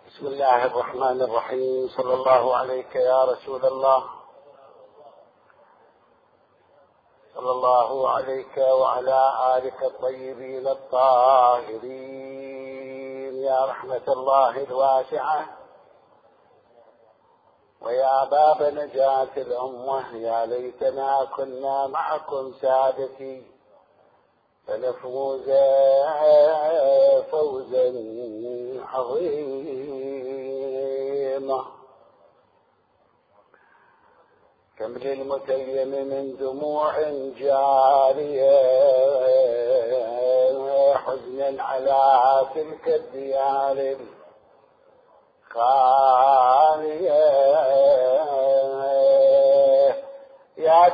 بسم الله الرحمن الرحيم. صلى الله عليك يا رسول الله، صلى الله عليك وعلى آلك الطيبين الطاهرين يا رحمة الله الواسعة ويا باب نجاة الأمة. يا ليتنا كنا معكم سادتي فنفوز فوزا عظيما. كم للمتيم من دموع جارية حزنا على تلك الديار الخالية. يا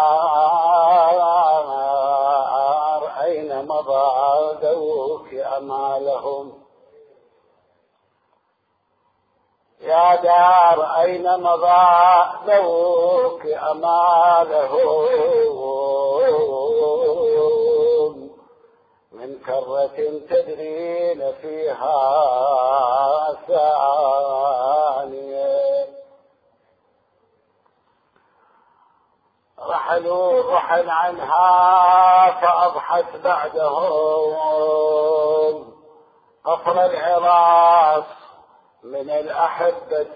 دار أين مضى ذوك أمالهم، يا دار أين مضى ذوك أمالهم، من كرة تدرين فيها ثانية. رحلوا رحل عنها فأضحت بعدهم قفر العراس من الأحبة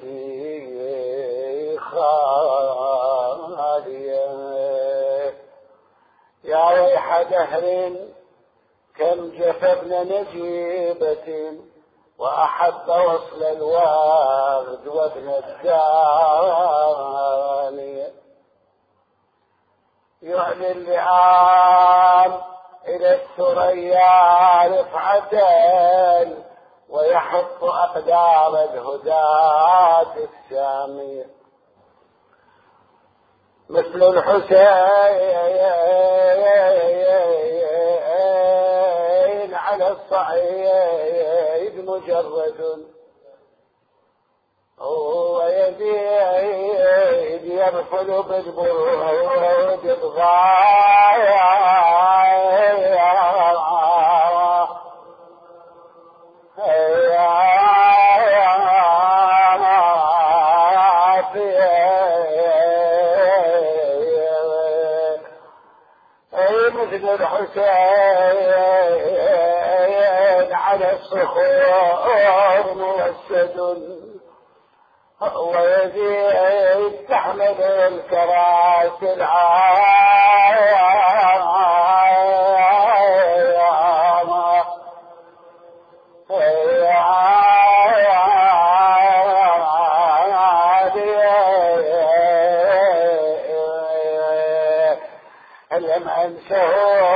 خالية. يا ويح دهر كم جفبن نجيبة وأحب وصل الورد وابن الدانية. يعلي اللئام إلى الثريا رفعة ويحط أقدام الهداة السامية. مثل الحسين على الصعيد مجرد ويزيد يرفل بالبرود بغاية. مثل الحسين على الصخور موسد ويزيد تحمل الكراسي لم أنسه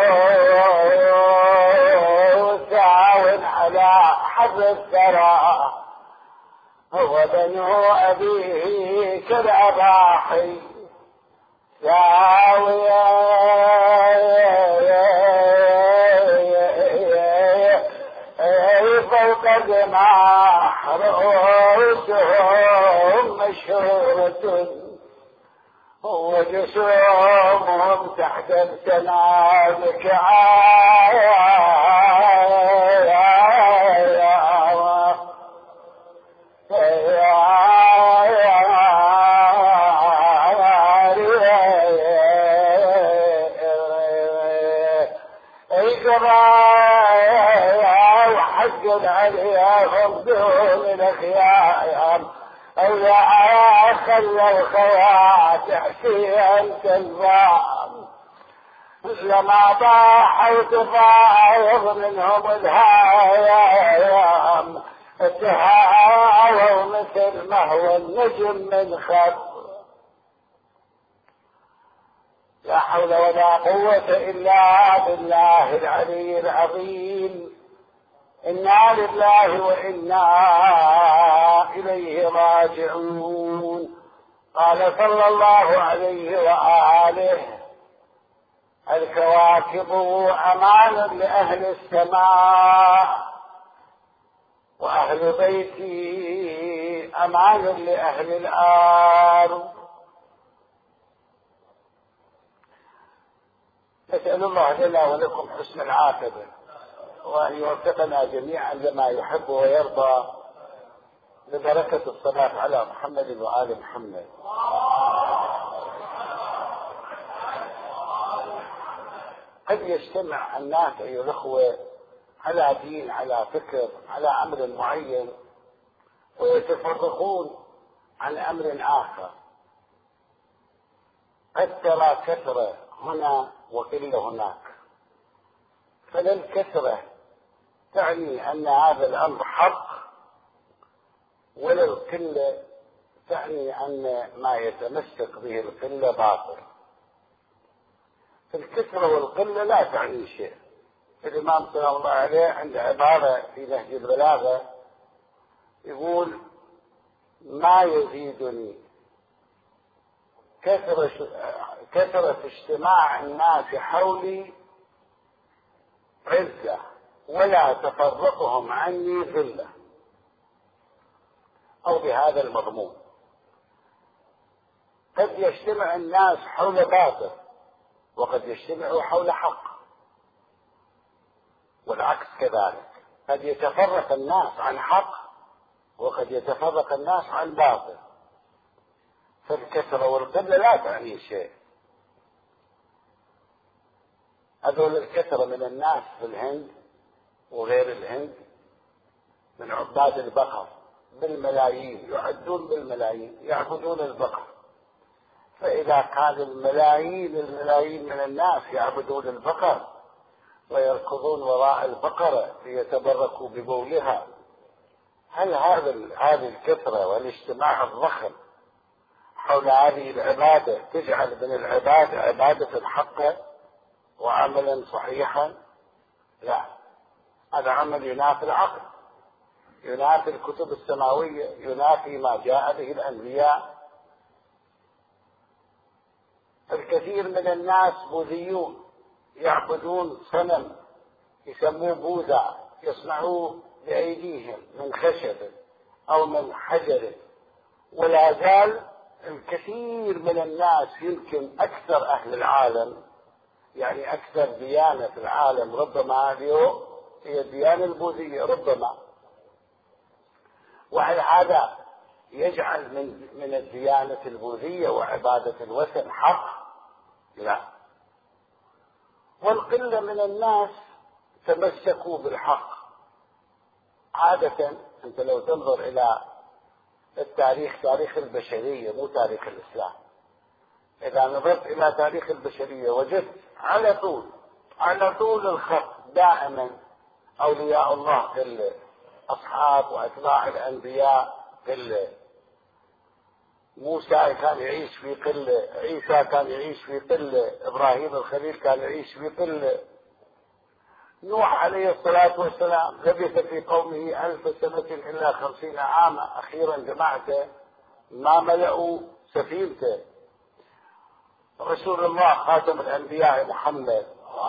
ساو على حظ الثرى هو بنو أبيه كالأضاحي ساوية فوق جماح رؤوسهم مشهورة وجسومهم تحت السنابك وحق عليهم دون الخيام أو يا خلى الخواتع في الكذاب لما ضاحوا تفاوض منهم الهايام تهاووا مثل ما هو النجم من خط. لا حول ولا قوة إلا بالله العلي العظيم. إنا لله وإنا إليه راجعون. قال صلى الله عليه وآله: الكواكب أمان لأهل السماء وأهل بيتي أمان لأهل الأرض. نسأل الله لنا ولكم حسن العاقبة وأن يوفقنا جميعا لما يحب ويرضى ببركة الصلاة على محمد وآل محمد. قد يجتمع الناس أيها الأخوة على دين، على فكر، على أمر معين، ويتفرقون عن أمر آخر. قد ترى كثرة هنا وقلة هناك، فلا الكثرة تعني أن هذا الأمر حق، ولا القلة تعني أن ما يتمسك به القلة باطل. الكثرة والقلة لا تعني شيء. الإمام صلى الله عليه عند عبارة في نهج البلاغة يقول: ما يزيدني كثرة اجتماع الناس حولي عزة، ولا تفرقهم عني ذلة، أو بهذا المضمون. قد يجتمع الناس حول باطل، وقد يجتمعوا حول حق، والعكس كذلك. قد يتفرق الناس عن حق، وقد يتفرق الناس عن باطل. فالكثرة والقلة لا تعني شيء. هذول الكثرة من الناس في الهند وغير الهند من عباد البقر بالملايين، يعدون بالملايين، يعبدون البقر. فإذا كان الملايين من الناس يعبدون البقر ويركضون وراء البقرة ليتبركوا ببولها، هل هذه الكثرة والاجتماع الضخم حول هذه العبادة تجعل من العبادة عبادة حقا وعملا صحيحا؟ لا، هذا عمل ينافي العقل، ينافي الكتب السماوية، ينافي ما جاء به الأنبياء. الكثير من الناس بوذيون، يعبدون صنم يسموه بوذا، يصنعوه بأيديهم من خشب أو من حجر. ولا زال الكثير من الناس، يمكن أكثر أهل العالم، يعني أكثر ديانة في العالم ربما اليوم هي الديانة البوذية ربما. وهل هذا يجعل من الديانة البوذية وعبادة الوثن حق؟ لا. والقلة من الناس تمسكوا بالحق. عادة أنت لو تنظر إلى التاريخ، تاريخ البشرية مو تاريخ الإسلام، إذا نظرت إلى تاريخ البشرية وجدت على طول الخط دائما أولياء الله قلة، أصحاب وأتباع الأنبياء قلة. موسى كان يعيش في قلة، عيسى كان يعيش في قلة، إبراهيم الخليل كان يعيش في قلة، نوح عليه الصلاة والسلام لبث في قومه 1000 سنة إلا 50 عاما، أخيرا جماعته ما ملأوا سفينته. رسول الله خاتم الأنبياء محمد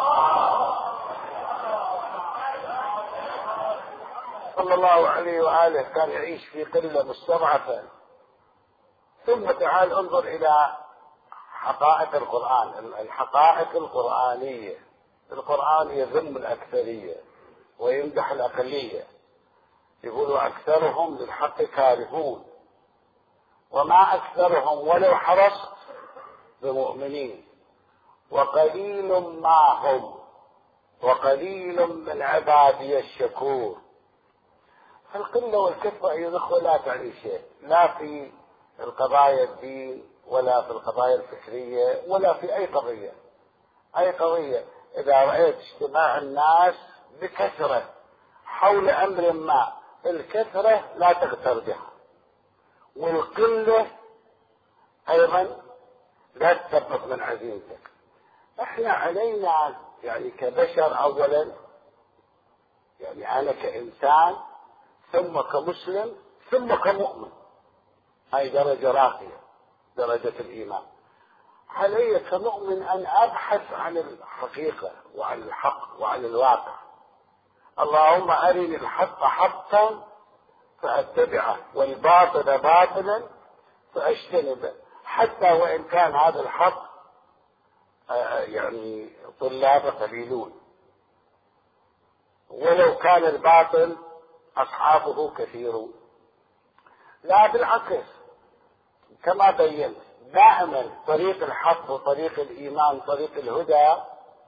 صلى الله عليه وآله كان يعيش في قلة مستضعفة. ثم تعال انظر إلى حقائق القرآن، الحقائق القرآنية. القرآن يذم الأكثرية ويمدح الأقلية، يقول: أكثرهم للحق كارهون وما أكثرهم ولو حرصت بمؤمنين وقليل ما هم وقليل من عبادي الشكور. فالقلة والكثرة أيها الأخوة لا تعني شيء، لا في القضايا الدين ولا في القضايا الفكرية ولا في أي قضية. إذا رأيت اجتماع الناس بكثرة حول أمر ما، الكثرة لا تغتر بها، والقلة أيضا لا تثبط من عزيمتك. احنا علينا يعني كبشر أولا، يعني أنا كإنسان، ثم كمسلم، ثم كمؤمن، هاي درجة راقية، درجة الإيمان. علي كمؤمن أن أبحث عن الحقيقة وعن الحق وعن الواقع. اللهم أرني الحق حقا فأتبعه والباطل باطلا فأجتنبه، حتى وإن كان هذا الحق يعني طلاب قليلون، ولو كان الباطل أصحابه كثيرون. لا بالعكس، كما بينت دائما طريق الحق وطريق الإيمان طريق الهدى.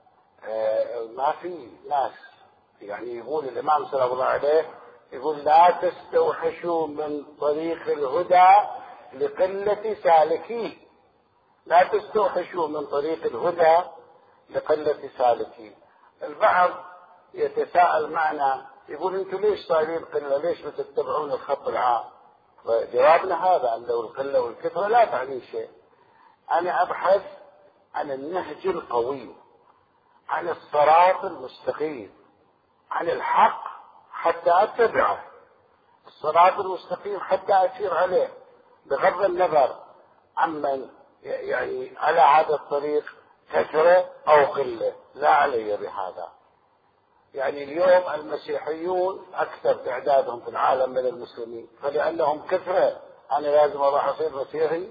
ما في ناس يعني يقول الإمام صلى الله عليه يقول لا تستوحشوا من طريق الهدى لقلة سالكيه. لا تستوحشوا من طريق الهدى لقلة سالكيه. البعض يتساءل معنا يقول انتم ليش صايرين قلة؟ ليش ما تتبعون الخط العام؟ جوابنا هذا أن القلة والكثرة لا تعني شيء. أنا أبحث عن النهج القوي، عن الصراط المستقيم، عن الحق حتى أتبعه، الصراط المستقيم حتى أسير عليه، بغض النظر عمن يعني على هذا الطريق كثرة أو قلة، لا علي بهذا. يعني اليوم المسيحيون أكثر تعدادهم في العالم من المسلمين، فلأنهم كثرة أنا لازم أروح أصير مسيحي.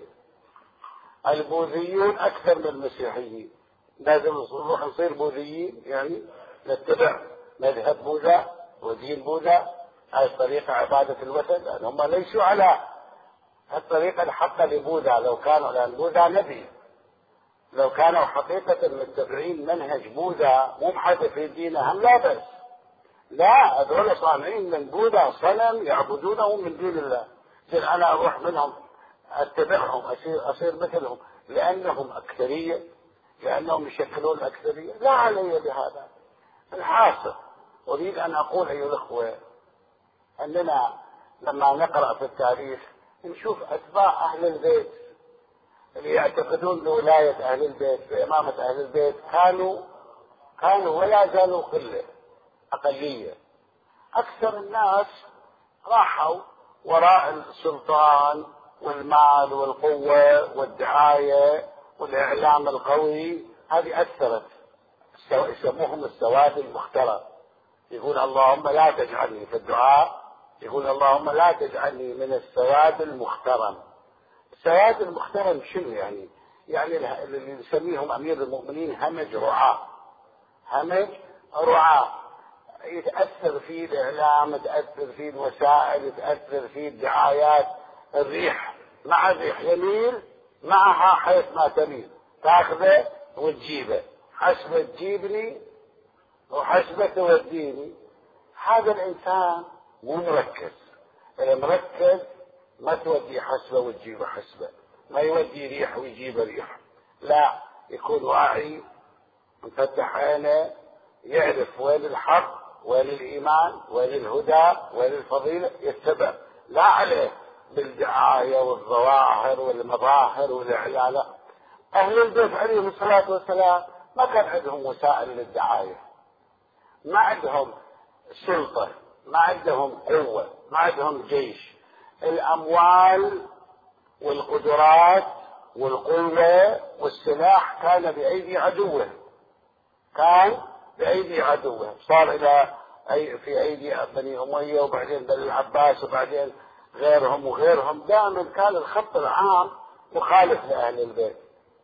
البوذيون أكثر من المسيحيين، لازم نروح نصير بوذيين، يعني نتبع مذهب بوذا ودين بوذا. هذه طريقة عبادة الوثن، لأن هم ليسوا على الطريقة الحقة لبوذا. لو كانوا، لأن بوذا نبي، لو كانوا حقيقة متبعين منهج بوذا مو محدثين دينهم لا بس، لا، هذول صانعين من بوذا صنم يعبدونه من دون الله. أنا أروح منهم أتبعهم أصير مثلهم لأنهم أكثرية، لأنهم يشكلون الأكثرية، لا علي بهذا. الحاصل أريد أن أقول أيها الأخوة أننا لما نقرأ في التاريخ نشوف أتباع أهل البيت اللي يعتقدون بولاية أهل البيت بإمامة أهل البيت كانوا ولا زالوا قلة، أقلية. أكثر الناس راحوا وراء السلطان والمال والقوة والدعاية والإعلام القوي. هذه أثرت، يسموهم السواد المخترم. يقول اللهم لا تجعلني في الدعاء، يقول اللهم لا تجعلني من السواد المخترم. السواد المخترم شنو يعني؟ يعني اللي نسميهم أمير المؤمنين همج رعاة، همج رعاة، يتأثر فيه الإعلام، يتأثر فيه الوسائل، يتأثر فيه الدعايات. الريح مع الريح يميل معها حيث ما تميل، تاخذه وتجيبه، حسبة تجيبني وحسبة توديني. هذا الإنسان مو مركز. المركز ما تودي حسبة وتجيب حسبة، ما يودي ريح ويجيب ريح، لا، يكون واعي مفتح عينه، يعرف وين الحق وين الإيمان وين الهدى وين الفضيلة، يتبع، لا عليه بالدعاية والظواهر والمظاهر والإعلان. أهل البيت عليهم الصلاة والسلام ما كان عندهم وسائل للدعاية، ما عندهم سلطة، ما عندهم قوة، ما عندهم جيش. الأموال والقدرات والقوة والسلاح كان بأيدي عدوه، كان بأيدي عدوه. صار إلى في أيدي بني أمية وبعدين بني العباس وبعدين غيرهم وغيرهم. دائما كان الخط العام مخالف لأهل البيت.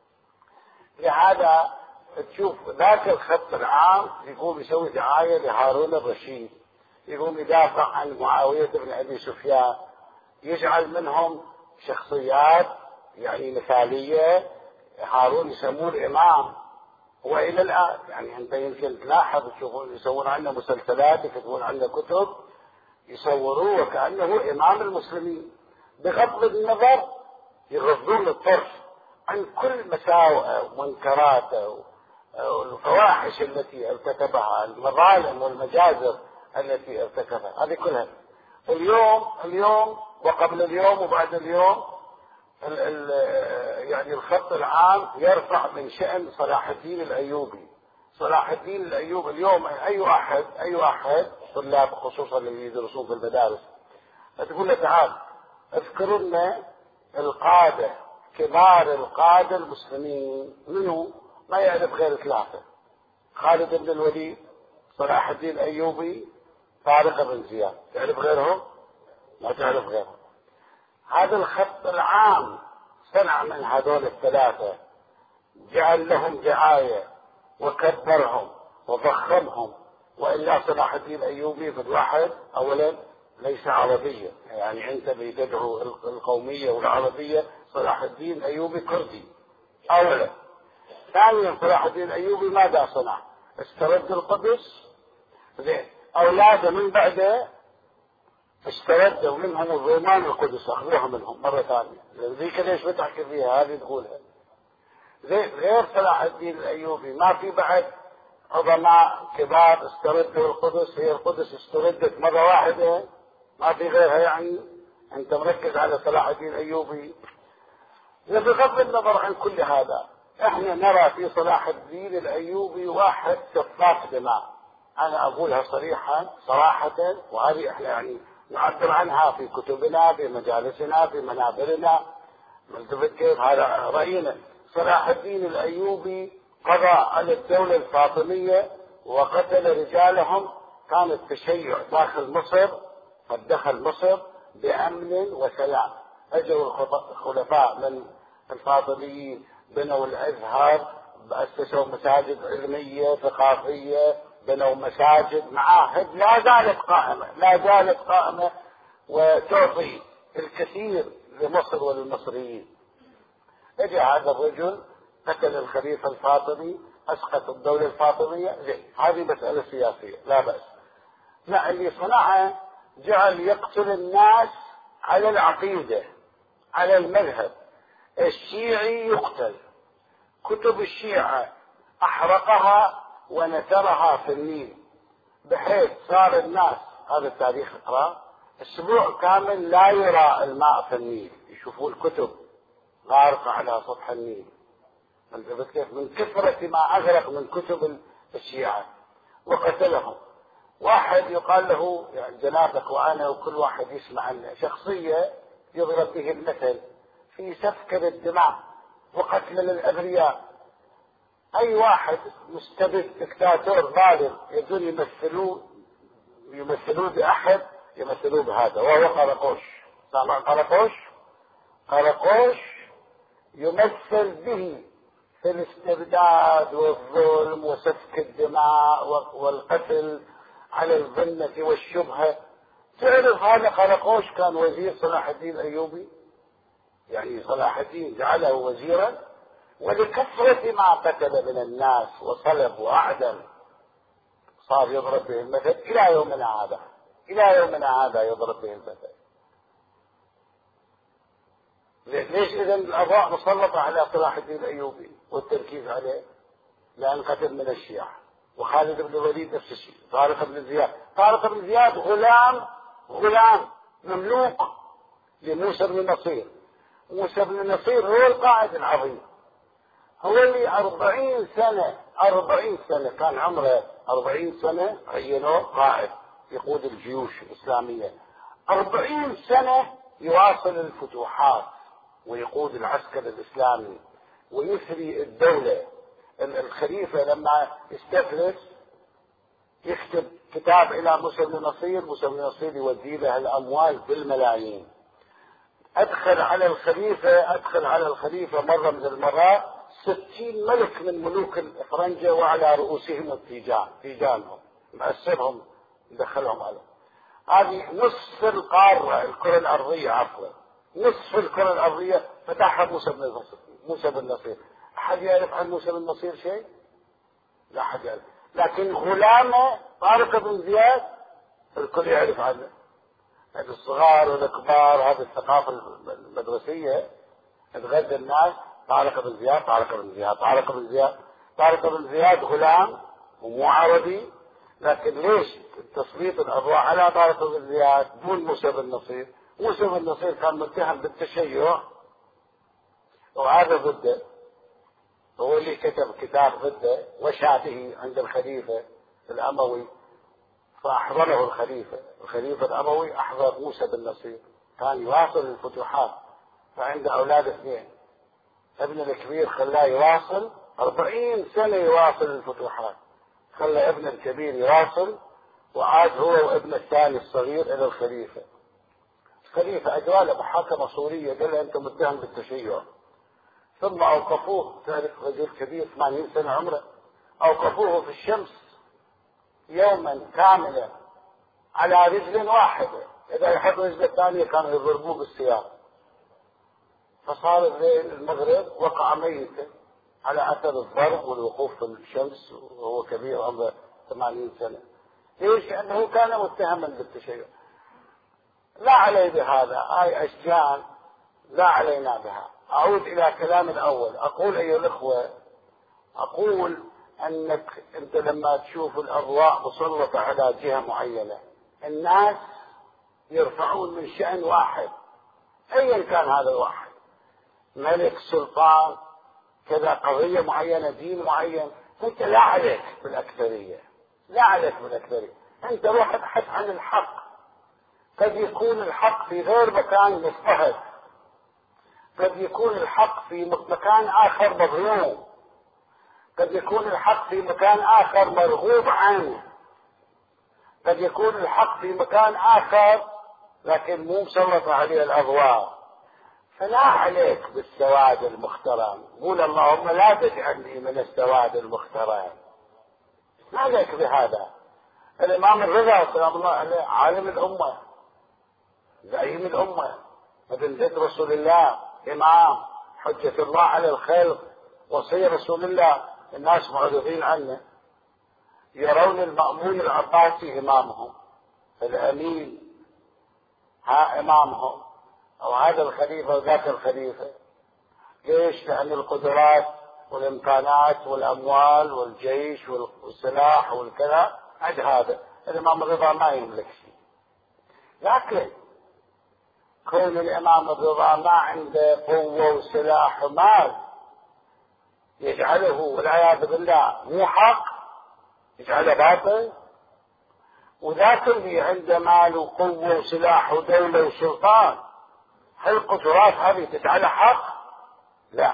لهذا تشوف ذاك الخط العام يقوم يسوي دعاية لهارون الرشيد، يقوم يدافع عن معاوية بن أبي سفيان، يجعل منهم شخصيات يعني مثالية. هارون يسموه إمام، وإلى الآن يعني أنت يمكن تلاحظ تشوفون يسوون عنه مسلسلات، يكتبون عنه كتب، يصوروه وكأنه إمام المسلمين، بغض النظر يغضون الطرف عن كل مساوئه ومنكراته والفواحش التي ارتكبها، المظالم والمجازر التي ارتكبها، هذه كلها. اليوم وقبل اليوم وبعد اليوم يعني الخط العام يرفع من شأن صلاح الدين الأيوبي. صلاح الدين الأيوبي اليوم أي أحد طلاب خصوصا اللي يدرسون في المدارس تقول له تعال اذكر لنا القادة، كبار القادة المسلمين، منه ما يعرف غير ثلاثة: خالد بن الوليد، صلاح الدين الأيوبي، طارق بن زياد. تعرف غيرهم؟ ما تعرف غيرهم. هذا الخط العام صنع من هذول الثلاثة، جعل لهم دعاية وكبرهم وضخمهم. وإلا صلاح الدين الأيوبي في الواحد أولا ليس عربيا، يعني أنت بتدعو القومية والعربية. صلاح الدين الأيوبي كردي أولا. ثانيا صلاح الدين الأيوبي ماذا صنع؟ استرد القدس. أولاده من بعده استردوا منهم الرومان القدس، أخذوها منهم مرة ثانية. ذيك ليش بتحكي فيها؟ هذه تقولها. غير صلاح الدين الأيوبي ما في بعد عظماء كبار استردوا القدس. هي القدس استردت مرة واحدة، ما في غيرها. يعني أنت مركز على صلاح الدين الأيوبي. بغض النظر عن كل هذا، احنا نرى في صلاح الدين الأيوبي واحد سفاك دماء. أنا أقولها صراحة، وهذه احنا يعني نعبر عنها في كتبنا، في مجالسنا، في منابرنا. ملتفت كيف؟ هذا رأينا. صلاح الدين الأيوبي قضى على الدولة الفاطمية وقتل رجالهم. كان التشيع داخل مصر، قد دخل مصر بأمن وسلام. أجوا الخلفاء من الفاطميين، بنوا الأزهر، أسسوا مساجد علمية ثقافية، بنوا مساجد، معاهد لا زالت قائمة وتعطي الكثير لمصر وللمصريين. اجى هذا الرجل قتل الخليفة الفاطمي، اسقط الدولة الفاطمية. هذه مسألة سياسية لا بأس. لا، اللي صنعه جعل يقتل الناس على العقيدة، على المذهب. الشيعي يقتل، كتب الشيعة احرقها ونثرها في النيل، بحيث صار الناس، هذا التاريخ اقرأ، اسبوع كامل لا يرى الماء في النيل، يشوفوا الكتب غارقة على سطح النيل. من كثرة ما أغرق من كتب الشيعة. وقتلهم. واحد يقال له، يعني جنابك وأنا وكل واحد يسمع عنه، شخصية يضرب به المثل في سفك للدماء وقتل للأبرياء. أي واحد مستبد دكتاتور ظالم يدون يمثلوه بأحد، يمثلوه بهذا، وهو قرقوش. سامع قرقوش يمثل به في الاستبداد والظلم وسفك الدماء والقتل على الظنة والشبهة. تعرف هذا قرقوش كان وزير صلاح الدين الأيوبي، يعني صلاح الدين جعله وزيرا، ولكثرة ما قتل من الناس وصلب وأعدم صار يضرب به المثل إلى يومنا هذا يضرب به المثل. ليش إذا الأضواء مسلطة على صلاح الدين الأيوبي والتركيز عليه؟ لأن قتل من الشيعة. وخالد بن الوليد نفس الشيء. طارق بن زياد غلام مملوك لموسى بن النصير. موسى بن النصير هو القائد العظيم، هو اللي 40 سنة كان عمره 40 سنة عينوه قائد يقود الجيوش الإسلامية. 40 سنة يواصل الفتوحات ويقود العسكر الإسلامي ويثري الدولة. الخليفة لما يستفلس يكتب كتاب إلى موسى بن النصير، موسى بن النصير يودي له الأموال بالملايين. أدخل على الخليفة مرة من المرات 60 ملك من ملوك الفرنجة وعلى رؤوسهم التيجانهم، مأسرهم دخلهم على هذه نصف الكرة الأرضية، نصف الكرة الأرضية فتحها موسى بن النصير. أحد يعرف عن موسى بن النصير شيء؟ لا أحد يعرف. لكن غلامه طارق بن زياد الكل يعرف عنه. هذه الصغار والكبار، هذه الثقافة المدرسية تغذى الناس. طارق بن زياد غلام ومو عربي، لكن ليش تسليط الأضواء على طارق بن زياد دون موسى بن النصير؟ موسى بن النصير كان متهم بالتشيع وهذا ضده، هو اللي كتب كتاب ضده وشاته عند الخليفة الأموي، فأحضره الخليفة الأموي أحضر موسى بن النصير، كان يواصل الفتوحات. فعنده أولاد اثنين، ابن الكبير خلاه يواصل 40 سنة يواصل الفتوحات، خلى ابن الكبير يواصل، وعاد هو وابن الثاني الصغير إلى الخليفة. الخليفة أجواله محاكمة صورية، قال له أنت متهم بالتشيع. ثم أوقفوه، ذلك رجل كبير 80 سنة عمره، أوقفوه في الشمس يوما كاملا على رجل واحدة إذا يحط رجله الثانية كانوا يضربوه بالسياق، فصار الليل المغرب وقع ميتا على أثر الضرب والوقوف في الشمس وهو كبير عمره 80 سنة. ليش؟ لأنه كان متهما بالتشيع. لا علي بهذا، هاي أشجان لا علينا بها. أعود إلى كلام الأول، أقول أيها الأخوة، أقول أنك أنت لما تشوف الأضواء مسلطة على جهة معينة، الناس يرفعون من شأن واحد أيا كان هذا الواحد، ملك، سلطان، كذا، قضية معينة، دين معين، أنت لا عليك بالأكثرية، لا عليك بالأكثرية، أنت روح ابحث عن الحق. قد يكون الحق في غير مكان مضطهد، قد يكون الحق في مكان آخر مظلوم، قد يكون الحق في مكان آخر مرغوب عنه، قد يكون الحق في مكان آخر لكن مو مسلط عليه الأضواء. فلا عليك بالسواد المخترم، قول اللهم لا تجعلني من السواد المخترم، ما عليك بهذا. الإمام الرضا سلام الله عليه عالم الأمة، زعيم الأمة، ابن بيت رسول الله، إمام، حجة الله على الخلق، وصي رسول الله، الناس معرضين عنه، يرون المأمون العباسي إمامهم، الأمين ها إمامهم، أو هذا الخليفة وذاك الخليفة. ليش؟ لأن القدرات والإمكانات والأموال والجيش والسلاح والكذا عند هذا الإمام الرضا ما يملك شيء. لكن كون الإمام الرضا ما عنده قوة وسلاح ومال يجعله والعياذ بالله مو حق، يجعله باطل. وذاك اللي عنده مال وقوة وسلاح ودولة وسلطان، هل القدرات هذه تجعله حق؟ لا،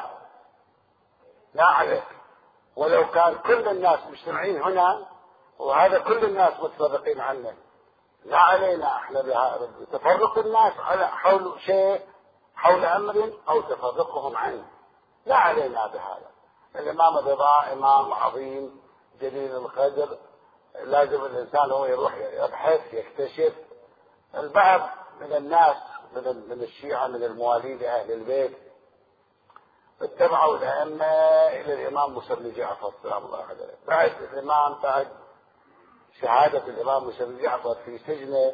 لا عليك. ولو كان كل الناس مجتمعين هنا وهذا كل الناس متفرقين عنه، لا علينا احنا بهذا تفرق الناس على حول شيء، حول امر او تفرقهم عنه، لا علينا بهذا. الامام الرضا امام عظيم جليل القدر، لازم الانسان هو يروح يبحث يكتشف. البعض من الناس من الشيعة من الموالين لأهل البيت اتبعوا الأئمة إلى الإمام موسى بن جعفر سلام الله عليه. بعد الإمام، بعد شهادة الإمام موسى بن جعفر في سجنه،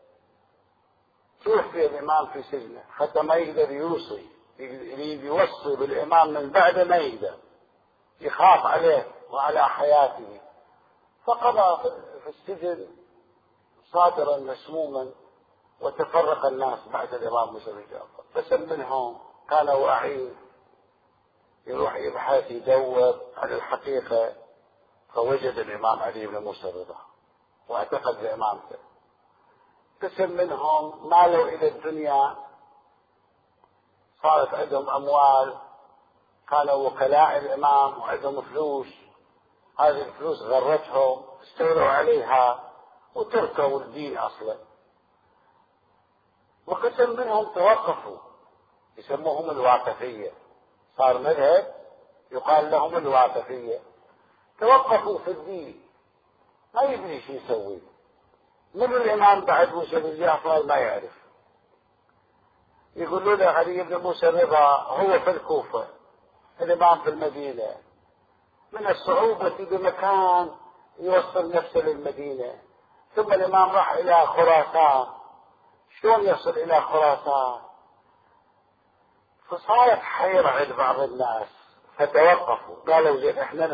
توفي الإمام في سجنه، حتى ما يقدر يوصي، يريد يوصي بالإمام من بعد ما يقدر، يخاف عليه وعلى حياته، فقضى في السجن صادرا مسموما. وتفرق الناس بعد الإمام موسى بن جعفر، بس منهم كان واعي يروح يبحث يدور على الحقيقة، فوجد الإمام علي بن موسى الرضا واعتقد بإمامته. قسم منهم مالوا إلى الدنيا، صارت عندهم أموال، كانوا وكلاء الإمام وعندهم فلوس، هذه الفلوس غرتهم، استولوا عليها وتركوا الدين أصلا. وقسم منهم توقفوا، يسموهم الواقفية، صار مذهب يقال لهم الواقفية، توقفوا في الدين، ما يدري شو يسوي. من الإمام بعد موسى بن جعفر ما يعرف. يقولوا له علي بن موسى الرضا هو في الكوفة، الإمام في المدينة، من الصعوبة بمكان يوصل نفسه للمدينة، ثم الإمام راح إلى خراسان، شلون يصل إلى خراسان؟ فصارت حيرة عند بعض الناس، فتوقفوا، قالوا زين احنا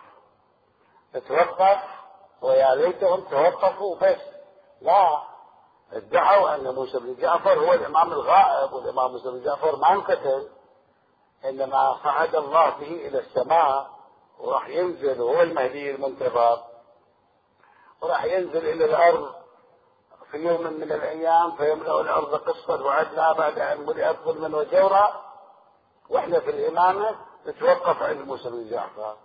نتوقف ويا ليتهم توقفوا، بس لا، ادعوا ان موسى بن جعفر هو الامام الغائب، والامام موسى بن جعفر ما انقتل، انما صعد الله به الى السماء وراح ينزل، وهو المهدي المنتظر، وراح ينزل الى الارض في يوم من الايام فيملأ الارض قسطا وعدلا بعد ان ملئت ظلما وجورا، واحنا في الامامه نتوقف عند موسى بن جعفر.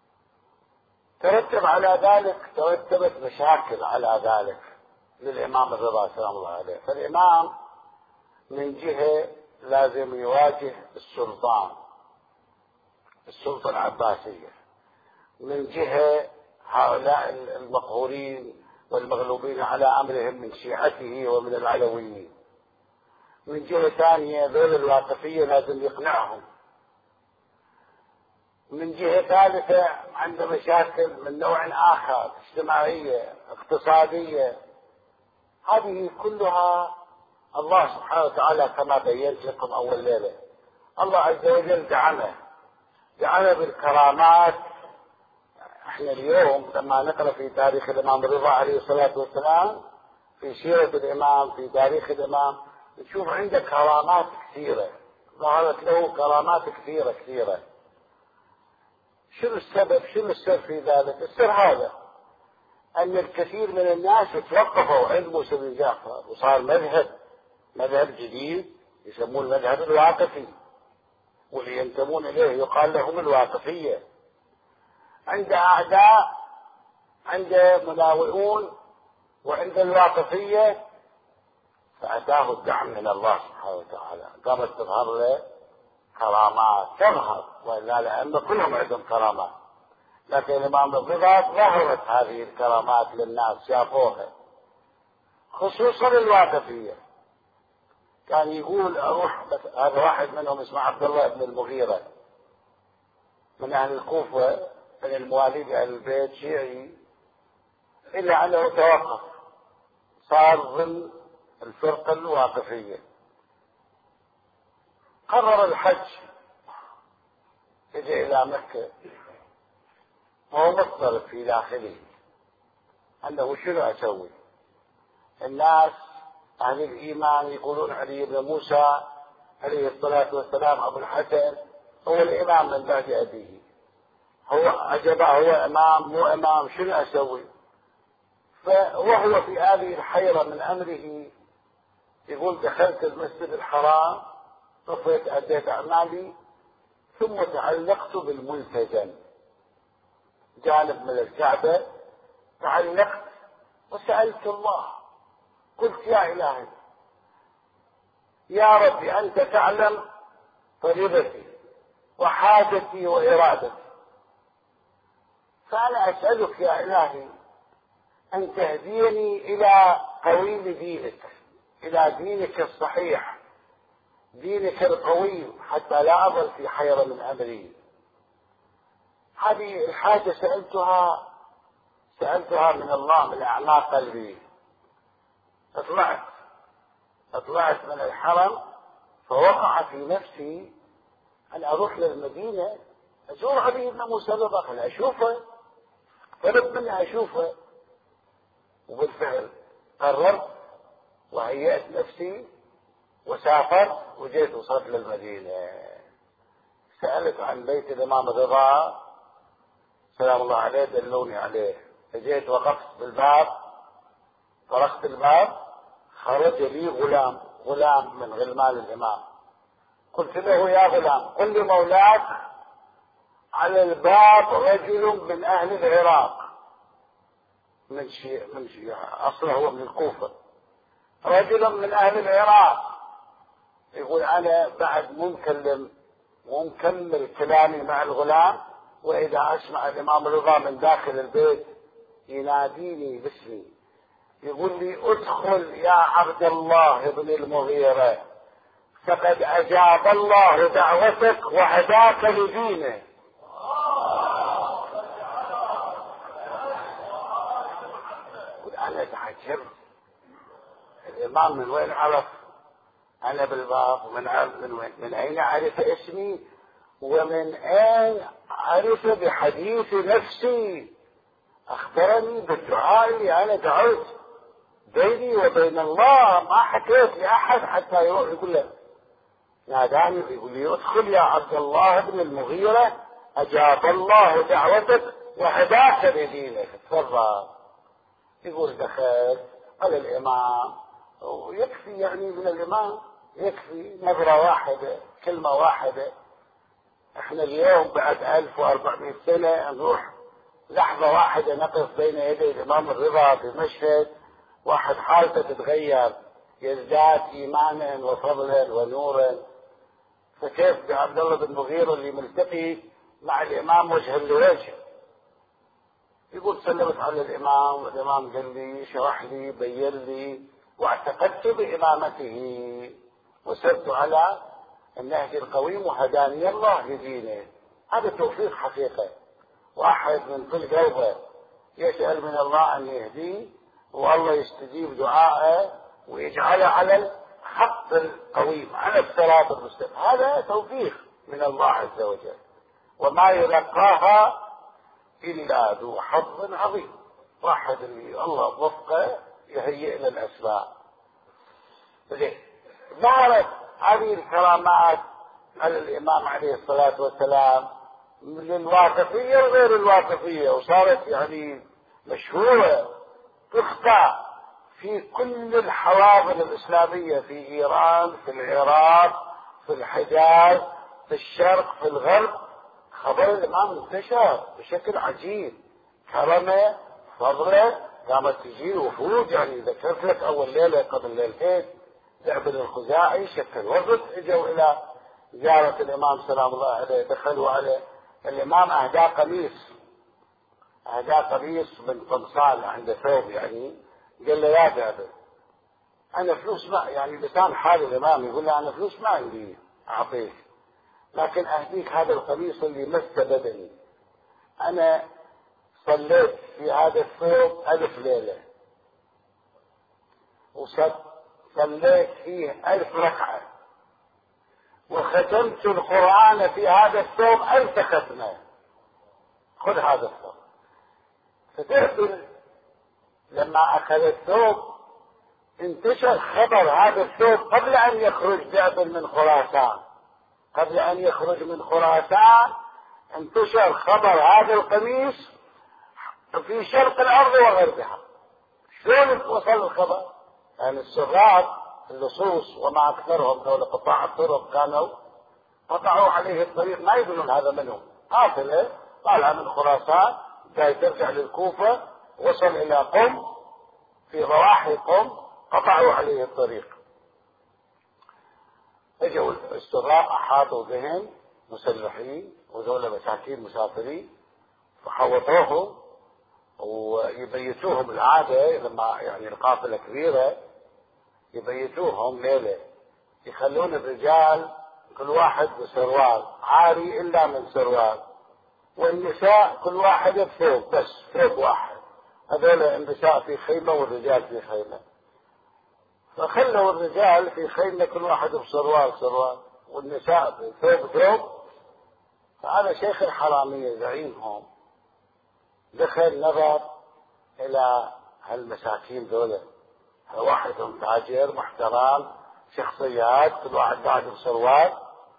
ترتب على ذلك، ترتبت مشاكل على ذلك للامام الرضا سلام الله عليه. فالامام من جهه لازم يواجه السلطه العباسيه، من جهه هؤلاء المقهورين والمغلوبين على أمرهم من شيعته ومن العلويين. من جهة ثانية ذول الواقفية لازم يقنعهم. من جهة ثالثة عنده مشاكل من نوع آخر، اجتماعية اقتصادية. هذه كلها الله سبحانه وتعالى كما بينت لكم أول ليلة، الله عز وجل دعمه بالكرامات. احنا اليوم لما نقرأ في تاريخ الإمام الرضا عليه الصلاة والسلام، في سيرة الإمام، في تاريخ الإمام، نشوف عنده كرامات كثيرة، ظهرت له كرامات كثيرة. شنو السبب؟ شنو السر في ذلك؟ السر هذا أن الكثير من الناس توقفوا عند موسى بن جعفر وصار مذهب جديد يسمون المذهب الواقفي، واللي ينتمون إليه يقال لهم الواقفية. عند أعداء، عند مناوئون، وعند الواقفية، فأتاه الدعم من الله سبحانه وتعالى، قامت تظهر له كرامات، تظهر، وإلا لأن كلهم عندهم كرامات، لكن الإمام الرضا ظهرت هذه الكرامات للناس، شافوها، خصوصا الواقفية. كان يقول أروح، هذا واحد منهم اسمه عبد الله بن المغيرة من أهل الكوفة، من المواليد أهل البيت، شيعي، إلا أنه توقف، صار ضمن الفرقة الواقفية. قرر الحج، اجى إلى مكة وهو مضطرب في داخله أنه شنو أسوي؟ الناس أهل الإيمان يقولون علي بن موسى عليه الصلاة والسلام أبو الحسن هو الإمام من بعد أبيه، هو عجبه، هو إمام مو إمام، شنو أسوي؟ وهو في هذه الحيرة من أمره يقول دخلت المسجد الحرام، طفيت أديت أعمالي، ثم تعلقت بالملتزم جانب من الكعبة، تعلقت وسألت الله، قلت يا إلهي يا ربي أنت تعلم فريضتي وحاجتي وإرادتي، فأنا أسألك يا إلهي أن تهديني إلى قويم دينك، إلى دينك الصحيح، دينك القوي، حتى لا أضل في حيرة من أمري. هذه الحاجة سألتها من الله من أعماق قلبي. طلعت من الحرم، فوقع في نفسي أن أروح للمدينة أزور علي بن موسى الرضا، أشوفه، طلب مني أشوفه. وبالفعل قررت وهيأت نفسي وسافرت وجيت وصلت للمدينة. سألت عن بيت الإمام الرضا سلام الله عليه، دلوني عليه. فجيت وقفت بالباب، طرقت الباب، خرج لي غلام من غلمان الإمام. قلت له يا غلام قل لمولاك على الباب رجل من أهل العراق، من شيء أصله هو من الكوفة، رجل من أهل العراق، يقول أنا بعد مكمل كلامي مع الغلام، وإذا أسمع الإمام الرضا من داخل البيت يناديني باسمي، يقول لي ادخل يا عبد الله بن المغيرة، فقد أجاب الله دعوتك وهداك لدينه. أنا تعجبت، الإمام من وين عرف أنا بالباب؟ من أين عرف اسمي؟ ومن أين عرف بحديث نفسي؟ أخبرني بالدعاء اللي أنا دعوت بيني وبين الله، ما حكيت لأحد حتى يروح يقول له، ناداني يقول لي ادخل يا عبد الله بن المغيرة، أجاب الله دعوتك وهداك لدينك، تفضل. يقول دخلت على الإمام، ويكفي يعني من الإمام يكفي نظرة واحدة، كلمة واحدة. احنا اليوم بعد 1400 سنة نروح لحظة واحدة نقف بين يدي الإمام الرضا في مشهد واحد حالته تتغير، يزداد إيمانا وفضلا ونورا. فكيف بعبد الله بن مغيرة اللي ملتقي مع الإمام وجها لوجه؟ يقول سلمت على الإمام، والإمام قال لي شرح لي بين لي واعتقدت بإمامته وسرت على النهج القويم وهداني الله لدينه. هذا توفيق حقيقة. واحد من كل قلبه يسأل من الله أن يهديه، والله يستجيب دعائه ويجعله على الخط القويم، على الصراط المستقيم. هذا توفيق من الله عز وجل، وما يلقاها إلا ذو حظ عظيم. واحد اللي الله وفقه يهيئ له الأسباب. ظهرت هذه الكرامات على الإمام عليه الصلاة والسلام للواقفية وغير الواقفية، وصارت يعني مشهورة تخطى في كل الحواضن الإسلامية، في إيران، في العراق، في الحجاز، في الشرق، في الغرب. خبر الإمام انتشر بشكل عجيب، كرمه فضله، قامت تجي وفود. يعني ذكرت لك أول ليلة قبل ليلتين دعبل الخزاعي شكل وفد اجوا إلى زيارة الإمام سلام الله عليه، دخلوا عليه. الإمام أهدى قميص من قمصان عنده ثوب، يعني قال له يا دعبل أنا فلوس ما، يعني لسان حال الإمام يقول له أنا فلوس ما عندي أعطيك، لكن أهديك هذا القميص اللي مس بدني. أنا صليت في هذا الثوب 1000 ليلة، وصليت فيه 1000 ركعة، وختمت القرآن في هذا الثوب 1000 ختمة. خذ هذا الثوب. فتعبر لما أخذ الثوب انتشر خبر هذا الثوب قبل أن يخرج دعبل من خراسان. قبل أن يخرج من خراسان انتشر خبر هذا القميص في شرق الأرض وغربها. شلون وصل الخبر؟ يعني السراق اللصوص وما أكثرهم دول قطاع الطرق كانوا قطعوا عليه الطريق، ما يدرون هذا منهم. قافلة طالعة من خراسان جاي ترجع للكوفة، وصل إلى قم، في ضواحي قم قطعوا عليه الطريق. اجوا السراق احاطوا بهم مسلحين وذولا مساكين مسافرين، فحوطوهم ويبيتوهم. العاده لما يعني القافله كبيره يبيتوهم ليله، يخلون الرجال كل واحد بسروال عاري الا من سروال، والنساء كل واحد بثوب، بس ثوب واحد. هذول النساء في خيمه والرجال في خيمه. فخلوا الرجال في خيمة كل واحد بسروال، والنساء ثوب. فهذا شيخ الحرامية زعيمهم دخل نظر إلى هالمساكين ذولا، واحدهم تاجر محترم، شخصيات كل واحد قاعد بسروال.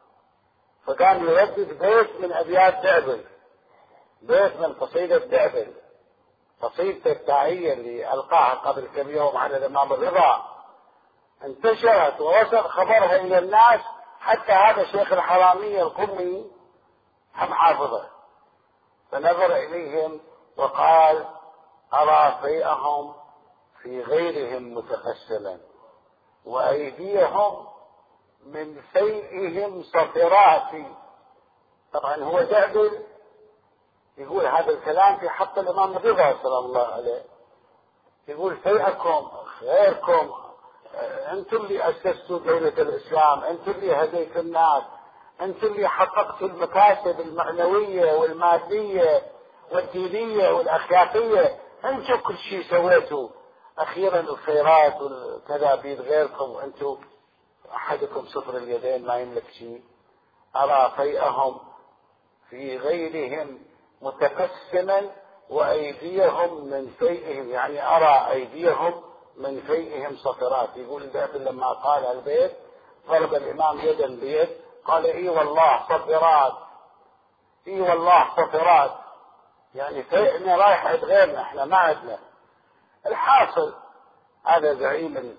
فكان يردد بيت من أبيات دعبل، بيت من قصيدة دعبل، قصيدة التائية اللي ألقاها قبل كم يوم على الإمام الرضا، انتشرت ووصل خبرها إلى الناس، حتى هذا شيخ الحرامية القمي هم حافظه. فنظر إليهم وقال أرى فيئهم في غيرهم متقسما، وأيديهم من فيئهم صفرات. طبعا هو دعبل يقول هذا الكلام في حق الإمام الرضا صلى الله عليه، يقول فيئكم خيركم، انتم اللي اسستوا دولة الاسلام، انتم اللي هديتوا الناس، انتم اللي حققتوا المكاسب المعنوية والمادية والدينية والاخلاقية، انتم كل شيء سويتوا. اخيرا الخيرات والكذا بيد غيركم، وانتم احدكم صفر اليدين ما يملك شيء. ارى فيئهم في غيرهم متقسما وايديهم من فيئهم، يعني ارى ايديهم من فيئهم صفرات. يقول دعبل لما قال البيت ضرب الإمام يدا بيد، قال اي والله صفرات، اي والله صفرات، يعني فيئنا رايح عند غيرنا، احنا ما عندنا. الحاصل هذا زعيم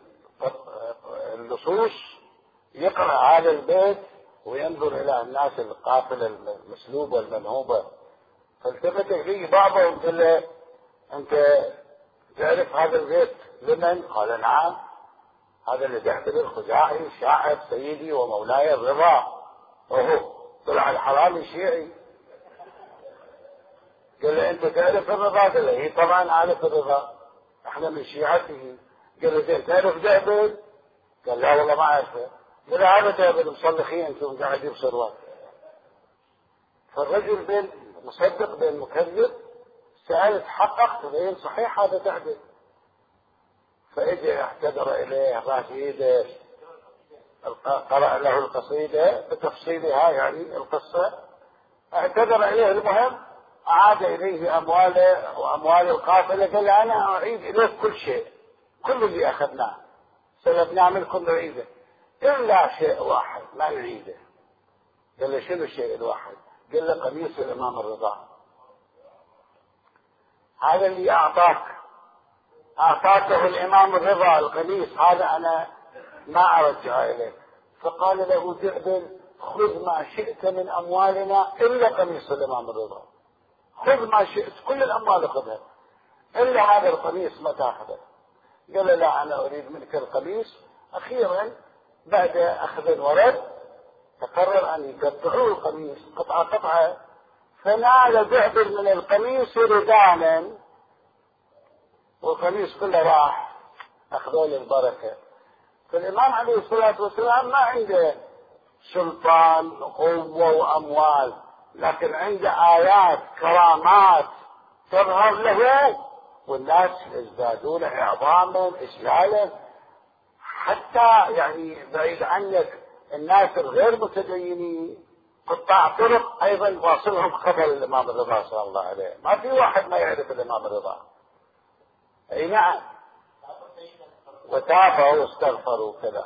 اللصوص يقرأ هذا البيت وينظر إلى الناس القافلة المسلوبة المنهوبة، فالتفت إليه بعضهم قال له أنت تعرف هذا البيت لمن؟ قال نعم، هذا اللي دعبل الخزاعي شاعر سيدي ومولاي الرضا. طلع الحرامي شيعي. قال له أنت تعرف الرضا؟ قال له هي طبعا أعرف الرضا، احنا من شيعته. قال له زين تعرف جابر؟ قال لا والله ما أعرفه. قال له هذا جابر مصلخين أنتم قاعدين بصروات. فالرجل بين مصدق بين مكذب، سألت حقق تبين صحيح هذا جابر. فإجى اعتذر إليه راح ايده، قرأ له القصيدة بتفصيلها يعني القصة، اعتذر إليه. المهم أعاد إليه أمواله وأموال القافلة. قال له أنا أعيد إليك كل شيء، كل اللي أخذناه سلبناه منكم نعيده إلا شيء واحد ما نعيده. قال له شنو الشيء الواحد؟ قال له قميص الإمام الرضا، هذا اللي أعطاته الإمام الرضا القميص، هذا أنا ما أرجع إليك. فقال له جعبل خذ ما شئت من أموالنا إلا قميص الإمام الرضا، خذ ما شئت كل الأموال خذها إلا هذا القميص ما تأخذه. قال لا أنا أريد منك القميص. أخيرا بعد أخذ ورد تقرر أن يقطعوا القميص قطعة، فنال جعبل من القميص ردانا، والقميص كله راح، أخذوا له البركة. فالإمام عليه الصلاة والسلام ما عنده سلطان وقوة وأموال، لكن عنده آيات كرامات تظهر له، والناس يزدادون إعظاما إسلالا. حتى يعني بعيد عنك الناس الغير متدينين قطاع طرق أيضا واصلهم خبر الإمام الرضا صلى الله عليه، ما في واحد ما يعرف الإمام الرضا. أي نعم، وتابوا واستغفروا كذا.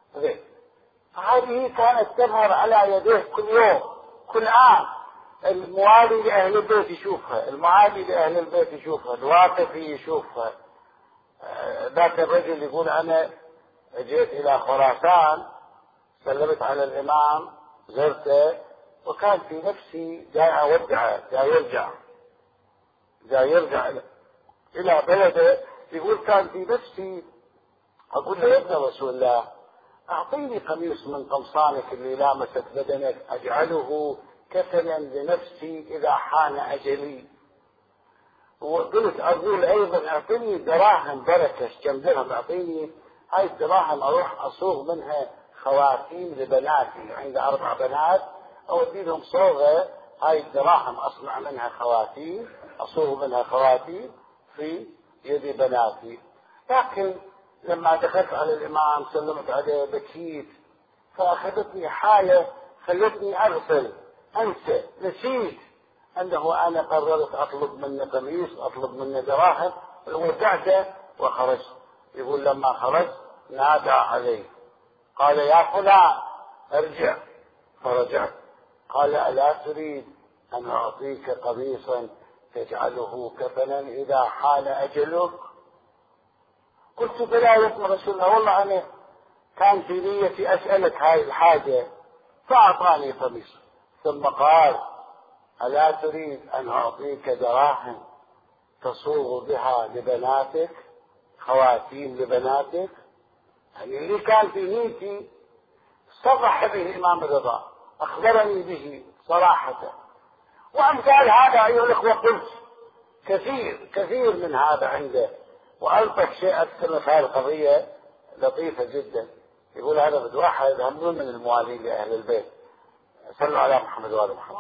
هذه كانت تظهر على يديه كل يوم كل عام. الموالي لأهل البيت يشوفها، المعادي لأهل البيت يشوفها، الواقفي يشوفها. ذاك الرجل يقول أنا جئت إلى خراسان، سلمت على الإمام، زرته، وكان في نفسي جاي أودعه، جاي يرجع إلى بلده. يقول كان في نفسي أقول له يا ابن رسول الله أعطيني قميص من قمصانك اللي لامست بدنك أجعله كفنا لنفسي إذا حان أجلي. وقلت أقول أيضا أعطيني دراهم بركة، كم درهم أعطيني هاي الدراهم أروح أصوغ منها خواتيم لبناتي، عندي 4 بنات أودي لهم صوغة، هاي الدراهم أصنع منها خواتيم، أصوغ منها خواتيم في يد بناتي. لكن لما دخلت على الإمام سلمت عليه بكيت، فأخذتني حالة خلتني أغفل أنسى، نسيت أنه أنا قررت أطلب منه قميص، أطلب منه دراهم، ودعته وخرجت. يقول لما خرجت نادى علي قال يا فلان ارجع، فرجعت. قال ألا تريد أن أعطيك قميصا تجعله كفنا إذا حان أجلك؟ قلت بلى يا ابن رسول الله، والله أنا كان في نيتي أسألك هاي الحاجة، فأعطاني قميص. ثم قال ألا تريد أن أعطيك دراهم تصوغ بها لبناتك، خواتيم لبناتك؟ يعني اللي كان في نيتي صرح به الإمام الرضا، أخبرني به صراحة. وأمثال هذا أيها الأخوة قلت كثير من هذا عنده. وألطف شيء أكثر من هذه القضية لطيفة جدا. يقول هذا بد واحد همون من الموالين لأهل البيت، صلوا على محمد وآل محمد.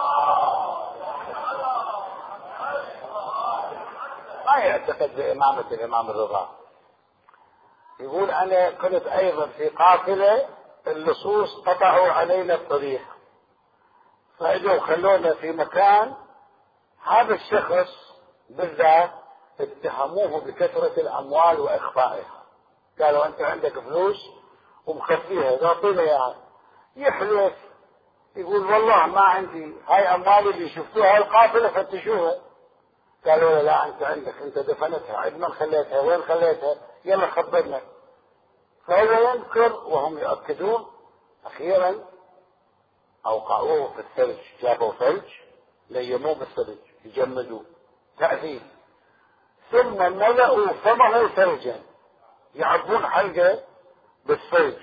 ما يعتقد بإمامة الإمام الرضا. يقول أنا كنت أيضا في قافلة، اللصوص قطعوا علينا الطريق، فإجوا خلونا في مكان. هذا الشخص بالذات اتهموه بكثرة الأموال وإخفائها، قالوا أنت عندك فلوس ومخفيها، تعطينا إياها. يحلف يقول والله ما عندي، هاي أموالي اللي شفتوها القافلة فتشوها. قالوا لا أنت عندك، أنت دفنتها، عند من خليتها، وين خليتها، يلا خبرنا. فهو ينكر وهم يؤكدون. أخيرا أوقعوه في الثلج، جابوا ثلج ليموه بالثلج يجمدوه تعذيب، ثم ملأوا فمه ثلجا يعبون حلقة بالثلج،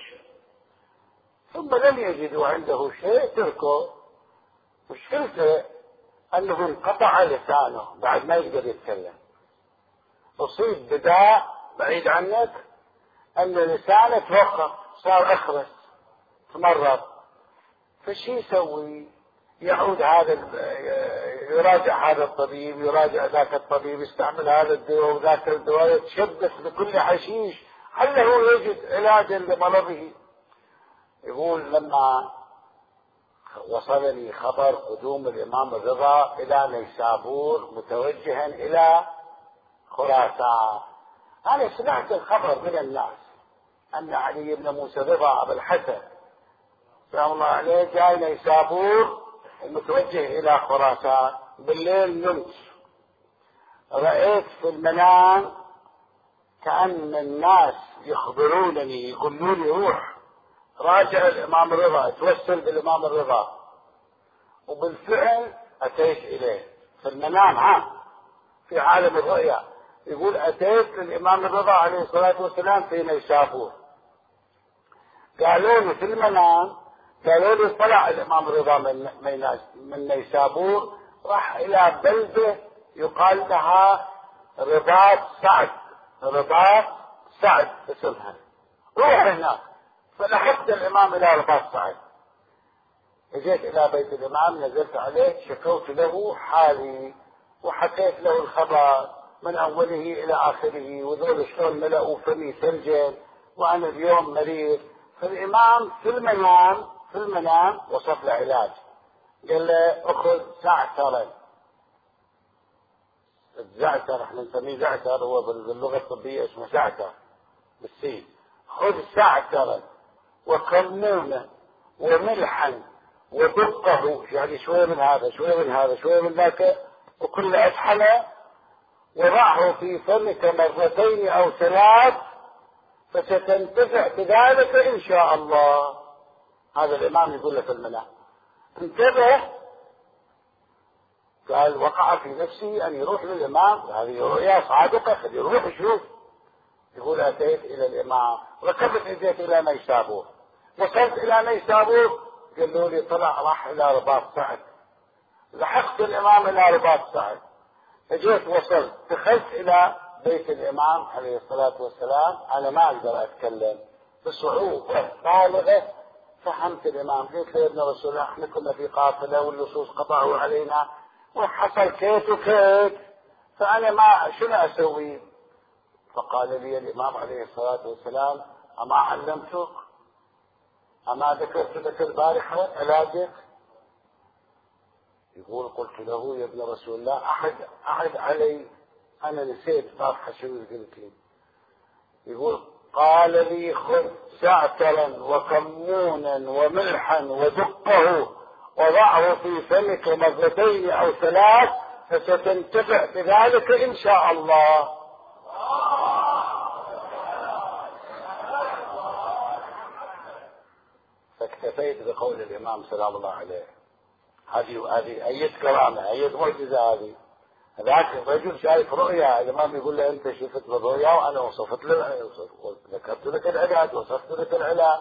ثم لم يجدوا عنده شيء تركوا. مشكلته أنه انقطع لسانه بعد ما يقدر يتكلم، أصيب بداء بعيد عنك أن لسانه توقف، صار أخرس، تمرض. فشي يسوي؟ يعود هذا يراجع هذا الطبيب، يراجع ذاك الطبيب، يستعمل هذا الدواء وذاك الدواء، يتشبث بكل حشيش حله يجد علاجا لمرضه. يقول لما وصلني خبر قدوم الإمام الرضا إلى نيسابور متوجها إلى خراسان، أنا سمعت الخبر من الناس أن علي بن موسى الرضا أبو الحسن سلام الله عليه جاي نيسابور ومتوجه إلى خراسان. بالليل نمت، رأيت في المنام كأن الناس يخبرونني يقولون لي روح راجع الإمام الرضا، توسل بالإمام الرضا. وبالفعل أتيت إليه في المنام، في عالم الرؤيا. يقول أتيت للإمام الرضا عليه الصلاة والسلام في نيسابور. قالوا لي في المنام، قالوا لي طلع الإمام الرضا من نيسابور، راح إلى بلدة يقال لها رباط سعد، رباط سعد اسمها، روح هناك. فلحقت الإمام إلى رباط سعد، جيت إلى بيت الإمام، نزلت عليه، شكوت له حالي وحكيت له الخبر من أوله إلى آخره، وذول شلون ملأوا فمي ثلجا وأنا اليوم مريض. فالإمام في المنام وصف له علاج، قال له أخذ زعترا. الزعتر احنا نسميه زعتر، هو باللغة الطبية اسمه زعتر بالسين. خذ زعترا وكمونه وملحا ودقه، يعني شوية من هذا شوية من هذا شوية من ذاك، وكل أطحنه، وضعه في فمك مرتين أو ثلاث فستنتفع بذلك إن شاء الله. هذا الإمام يقول له في المنام. انتبه، قال وقع في نفسي أن يروح للإمام، هذه رؤيا صادقة، خلي يروح يشوف. يقول أتيت إلى الإمام، ركبت أجيت إلى نيسابور، وصلت إلى نيسابور، قالوا لي طلع راح إلى رباط سعد. لحقت الإمام إلى رباط سعد، اجيت وصلت، دخلت إلى بيت الإمام عليه الصلاة والسلام. أنا ما أقدر أتكلم بصعوبة بالغة. فهمت الإمام، قلت له يا ابن رسول الله احنا كنا في قافلة واللصوص قطعوا علينا وحصل كيت وكيت، فأنا ما شنو أسوي؟ فقال لي الإمام عليه الصلاة والسلام أما علمتك، أما ذكرت لك البارحة علاجك؟ يقول قلت له يا ابن رسول الله أحد علي، أنا نسيت بارحة شنو قلت لي. يقول قال لي خذ زعترا وكمونا وملحا ودقه وضعه في فمك مرتين أو ثلاث فستنتفع بذلك إن شاء الله. فاكتفيت بقول الإمام سلام الله عليه. هذه أية كرامة، أية معجزة هذه. ذاك الرجل شايف رؤيا، الإمام يقول له أنت شفت بالرؤيا وأنا وصفت لك، ذكرت لك العلاج، وصفت لك العلاج.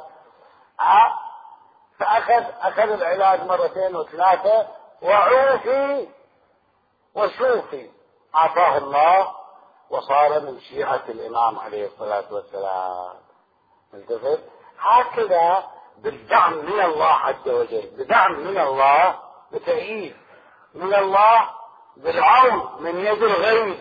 فأخذ العلاج مرتين وثلاثة، وعوفي وشوفي، عافاه الله وصار من شيعة الإمام عليه الصلاة والسلام. التفت هكذا بالدعم من الله عز وجل، بدعم من الله، بتأييد من الله، بالعون من يد الغيث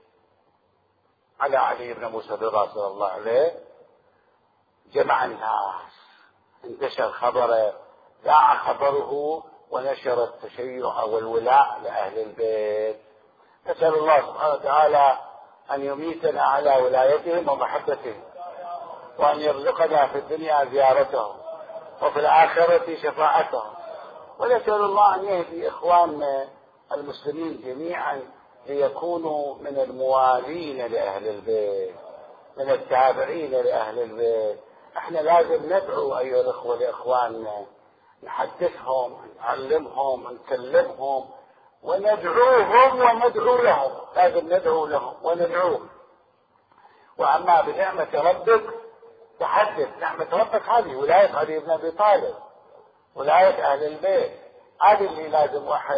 على علي بن موسى الرضا صلى الله عليه. جمع الناس، انتشر خبره، ذاع خبره، ونشر التشيع والولاء لأهل البيت. نسأل الله سبحانه وتعالى أن يميتنا على ولايتهم ومحبتهم، وأن يرزقنا في الدنيا زيارتهم وفي الآخرة شفاعتهم. ونسأل الله أن يهدي إخواننا المسلمين جميعا ليكونوا من الموالين لأهل البيت، من التابعين لأهل البيت. احنا لازم ندعو أيها الأخوة لإخواننا، نحدثهم، نعلمهم، نكلمهم، وندعوهم وندعو لهم. لازم ندعو لهم وندعوهم. وأما بنعمة ربك تحدث. نعمة ربك هذه ولاية علي بن أبي طالب، ولاية أهل البيت، هذه اللي لازم واحد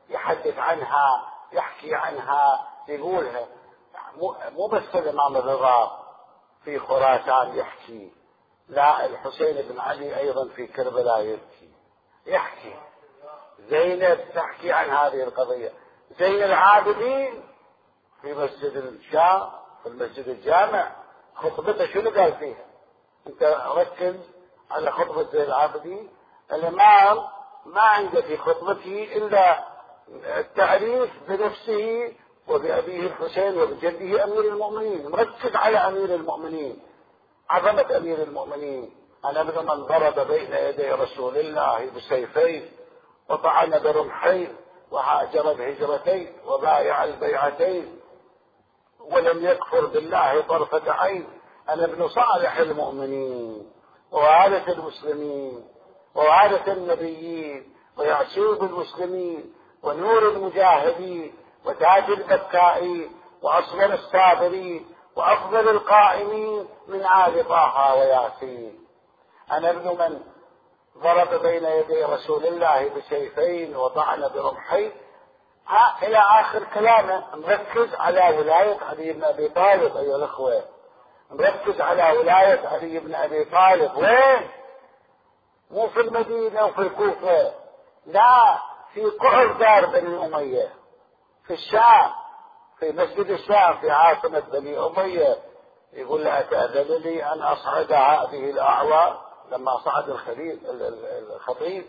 يحدث عنها، يحكي عنها، يقولها. مو بس الإمام الرضا في خراسان يحكي، لا، الحسين بن علي أيضا في كربلاء يبكي يحكي. زينب تحكي عن هذه القضية. زين العابدين في مسجد الشام، في المسجد الجامع، خطبته شنو قال فيها؟ انت ركز على خطبة زين العابدين. الإمام ما عنده في خطبته إلا التعريف بنفسه وبأبيه الحسين وبجده أمير المؤمنين، مركز على أمير المؤمنين، عظمة أمير المؤمنين. أنا ابن من ضرب بين يدي رسول الله بسيفين وطعن برمحين وهاجر بهجرتين وبايع البيعتين ولم يكفر بالله طرفة عين. أنا ابن صالح المؤمنين ووارث المسلمين ووارث النبيين ويعشوب المسلمين ونور المجاهدين وتاج البكائين وأصغر الصابرين وأفضل القائمين من آل طه وياسين. أنا ابن من ضرب بين يدي رسول الله بسيفين وطعن برمحين، إلى آخر كلامه. مركز على ولاية علي بن أبي طالب. أيها الأخوة، مركز على ولاية علي بن أبي طالب. وين؟ مو في المدينة وفي الكوفة، لا، في قعر دار بني أمية في الشام، في مسجد الشام، في عاصمة بني أمية. يقول له أتأذن لي أن أصعد هذه الأعوار؟ لما صعد الخطيب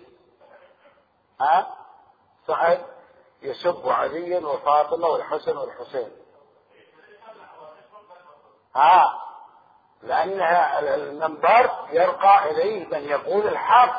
صعد يسب عليا وفاطمة والحسن والحسين. لأن المنبر يرقى إليه من يقول الحق،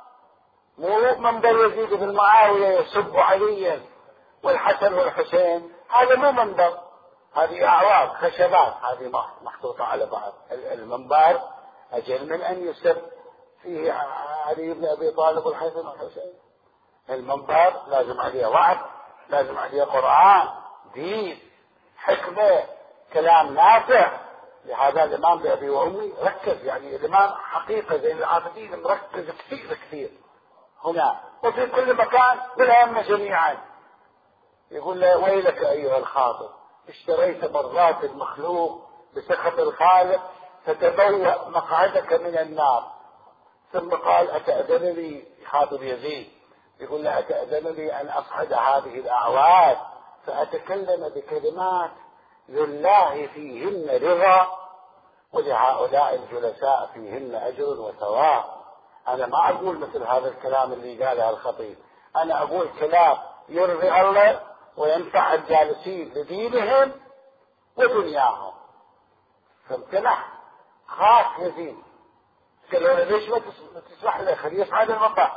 مو منبر يزيد بن معاوية يسب عليا والحسن والحسين. هذا مو منبر، هذه أعراض خشبات، هذه محطوطة على بعض. المنبر أجل من أن يسب فيه علي بن أبي طالب والحسن والحسين. المنبر لازم عليه وعظ، لازم عليه قرآن، دين، حكمة، كلام نافع. لهذا الإمام بأبي وأمي ركز، يعني الإمام حقيقة زين العابدين مركز كثير كثير هنا وفي كل مكان بالأئمة جميعا. يقول له ويلك أيها الخاطب، اشتريت مرات المخلوق بسخط الخالق فتبوأ مقعدك من النار. ثم قال أتأذن لي، خاطب يزيد يقول له أتأذن لي أن أصعد هذه الأعواد فأتكلم بكلمات لله فيهن رضا ولهؤلاء الجلساء فيهن أجر وثواب. أنا ما أقول مثل هذا الكلام اللي قاله الخطيب، أنا أقول كلام يرضي الله وينفع الجالسين لدينهم ودنياهم. فامتنح، خاف يزيد، قالوا له ليش ما تسمح له خليه يصعد المنبر؟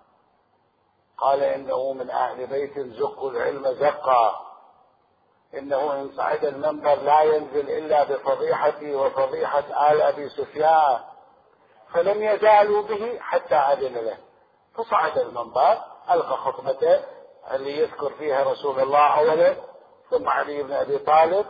قال إنه من أهل بيت زقوا العلم زقا، إنه إن صعد المنبر لا ينزل إلا بفضيحتي وفضيحة آل أبي سفيان، فلم يزالوا به حتى أذن له. فصعد المنبر، ألقى خطبته اللي يذكر فيها رسول الله أولا، ثم علي بن أبي طالب،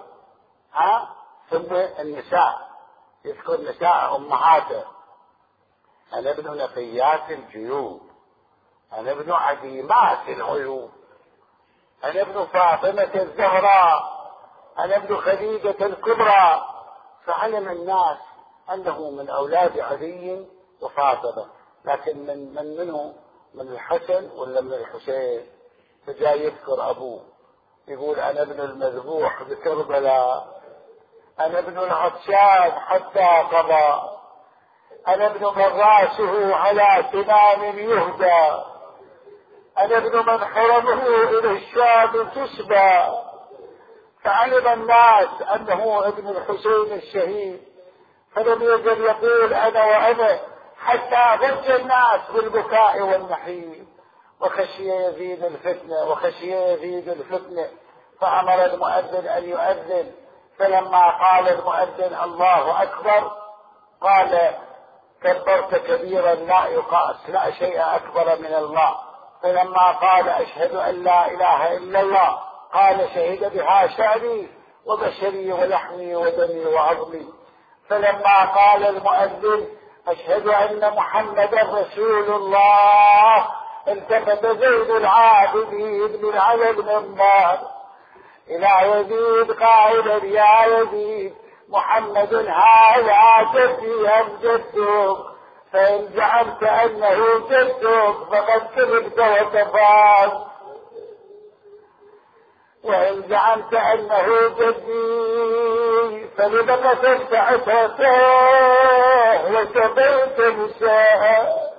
ثم النساء، يذكر نساء أمهاته. أنا ابن نقيات الجيوب، أنا ابن عديمات العيوب، أنا ابن فاطمة الزهراء، أنا ابن خديجة الكبرى. فعلم الناس أنه من أولاد علي وفاطمة، لكن منه؟ من الحسن ولا من الحسين؟ فجاء يذكر أبوه، يقول أنا ابن المذبوح بكربلاء، أنا ابن العطشان حتى قضى، أنا ابن من راسه على سنام يهدى، أنا ابن من حرمه إلى الشام تسبى. فعلم الناس أنه ابن الحسين الشهيد، فلم يزل يقول أنا وأنا حتى ضج الناس بالبكاء والنحيب. وخشي يزيد الفتنة فأمر المؤذن أن يؤذن. فلما قال المؤذن الله أكبر قال كبرت كبيرا لا يقاس، لا شيء أكبر من الله. فلما قال أشهد أن لا إله إلا الله قال شهد بها شعري وبشري ولحمي ودمي وعظمي. فلما قال المؤذن أشهد أن محمدا رسول الله التفت زيد العابدين من على المنبر إلى يزيد قائلا يا يزيد محمد هذا جدي أم جدك؟ فإن زعمت أنه جدك فقد كذبت وكفرت، وإن زعمت أنه جدي فلم قتلت عتاته وسبيت نساءه.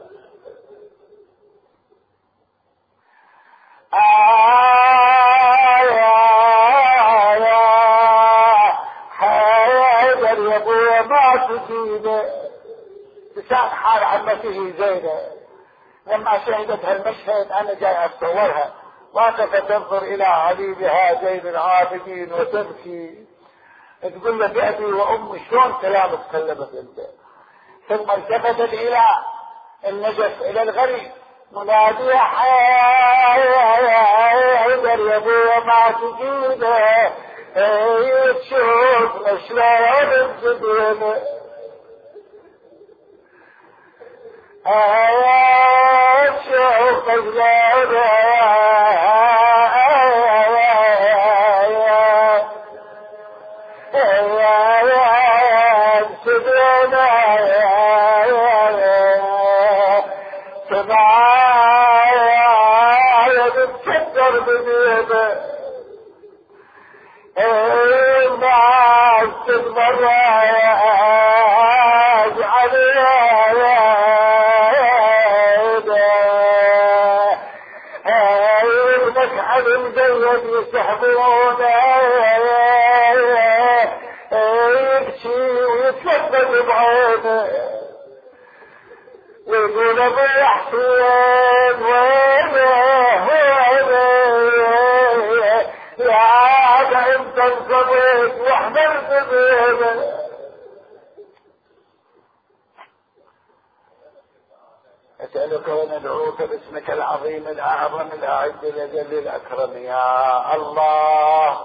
حيدر يا ابويا ما تجيبه لسان حال عمته زينب لما شهدت هالمشهد. انا جاي اتصورها واقفة تنظر الى حبيبها زين العابدين وتبكي، تقول له بأبي وامي شلون كلامك تكلمت انت؟ ثم التفتت الى النجف الى الغريب منادية حيدر يا ابويا ما تجيبه تشوف شلون الجبين شوف يسحبون يبكي ويتلبد بعينه ويقول ابو حسين وينه يا عاد انت انصبيت واحمرت بينه. أسألك وندعوك باسمك العظيم الأعظم الأعز الأجل الأكرم يا الله،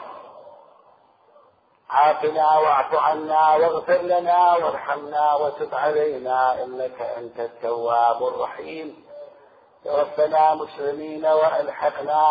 عافنا واعف عنا واغفر لنا وارحمنا وتب علينا إنك أنت التواب الرحيم. توفنا مسلمين وألحقنا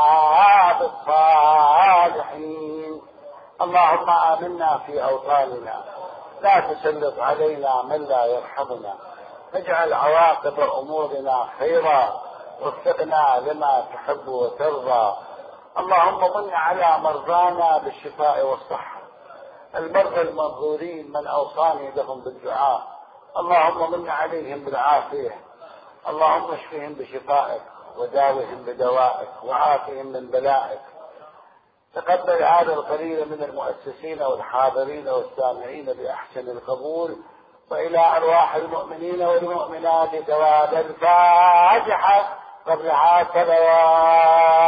بالصالحين. اللهم آمنا في أوطاننا، لا تسلط علينا من لا يرحمنا، اجعل عواقب امورنا خيرا، وفقنا لما تحب وترضى. اللهم من على مرضانا بالشفاء والصحة، المرضى المنظورين من اوصاني لهم بالدعاء، اللهم من عليهم بالعافية، اللهم اشفهم بشفائك وداوهم بدوائك وعافهم من بلائك. تقبل هذا القليل من المؤسسين والحاضرين والسامعين بأحسن القبول، وإلى أرواح المؤمنين والمؤمنات ثواب الفاتحة قبلها صلوات.